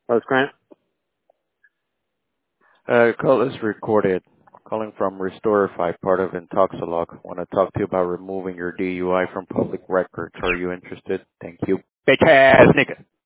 Hello, Grant. Call is recorded. Calling from Restorify, part of Intoxilog. Want to talk to you about removing your DUI from public records. Are you interested? Thank you. Bitch ass nigga.